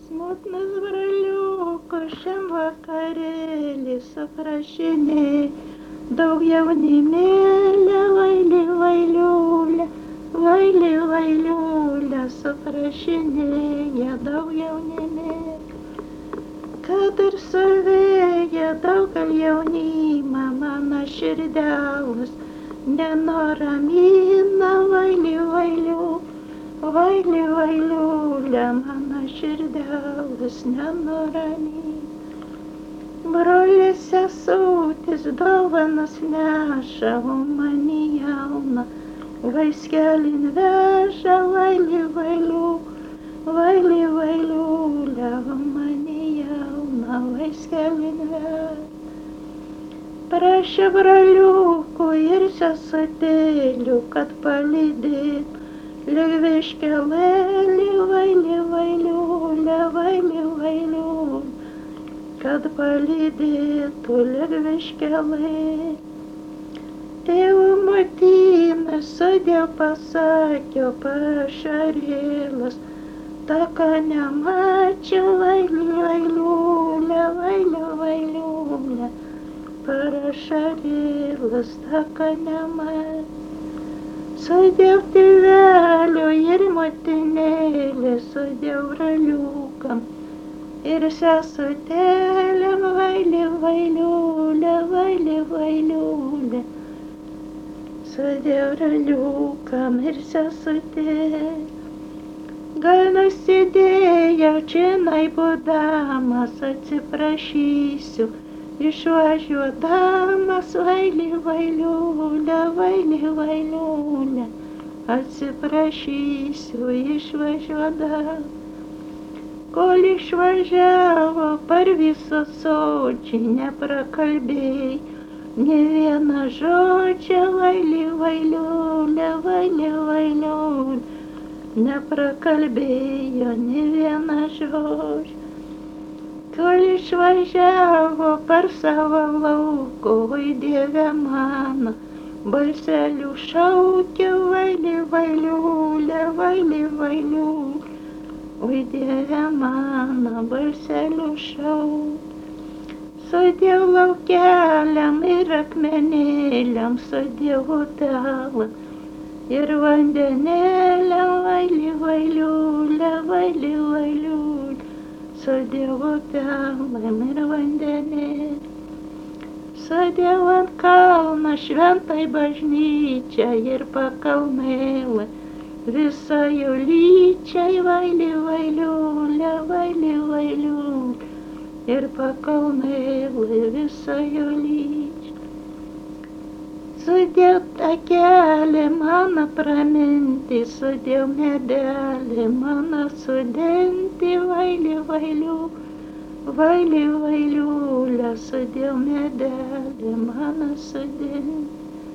Smutnas braliuko šiam vakarėlį suprašinė, daug jaunimėlė, vaili, vailiulė, vaili, vailiulė, suprašinėja daug jaunimėlė. Kad ir suvėja daugal jaunimą, mano širdelus nenuramina, vaili, vailiulė. Vaili, vailiulė, mano širdelus nenuramina. Brolis sesutės dovanas neša, o mane jauna vaiskelin veža, vaili, vaili, vailiulė, o mane jauna vaiskelin veža. Prašė braliukų ir sesutėlių, kad palydėtų Lėkviškelėlį, vaili, vailiulė, vaili, vailiulė, kad palydėtų lėkviškelėlį. Tėvų motina sudėl pasakė pašarėlas, ta ką nemačiau, vaili, vailiulė, vaili, vailiulė, parašarėlas, ta ką nemačiau. Sudėl tėvelio ir motinėlė, sudėl braliukam ir sesutėlėm, vaili, vailiulė, vaili, vailiulė, sudėl braliukam ir sesutėlėm. Gal nusidėjau čionai būdamas, atsiprašysiu, išvažiuodamas, vaili, vailiulė, vaili, vailiulė, atsiprašysiu, išvažiuodamas. Kol išvažiavo par visą Sočį, neprakalbėjai nė vieną žodžią, vaili, vailiulė, vaili, vailiulė, neprakalbėjo nė vieną žodžią. Kol išvažiavo par savo lauko, oi Dieve mano, balseliu šaukė, vaili, vailiulė, vaili, vailiulė, oi Dieve mano, balseliu šaukė. Sudėjau laukeliam ir akmenėliam, sudėjau upelam ir vandenėliam, vaili, vailiulė, vaili, vailiulė, sudėjau upelam ir vandenėliam. Sudėjau ant kalno šventai bažnyčią ir pakalnėlę visą jų lyčiai, vaili, vailiulė, vaili, vailiulė, ir pakalnėlę visą jų lyčiai. Sudėjau takelį mano praminti, sudėjau medelį mano sudinti, vaili, vailiulė, vaili, vailiulė, sudėjau medelį mano sudinti.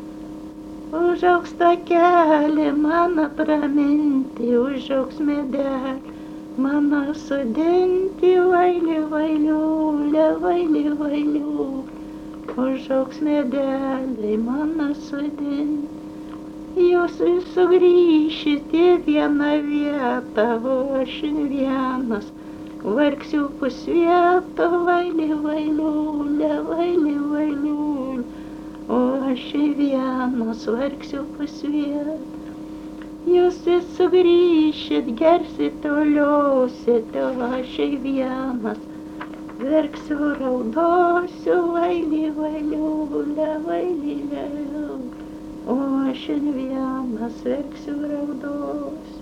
Užaugs takelį mano praminti, užaugs medelį mano sudinti, vaili, vailiulė, vaili, vailiulė, užaugs medelį mano sudinti. Jūs vis sugrįšite į vieną vietą, o aš vienas vargsiu pusvietą, vaili, vailiulė, vaili, vailiulė, o aš vienas vargsiu pusvietą. Jūs vis sugrįšit, gersit, toliausit, o aš vienas verksiu, raudosiu, vaili, vailiulė, vaili, vailiulė, o aš vienas verksiu, raudosiu.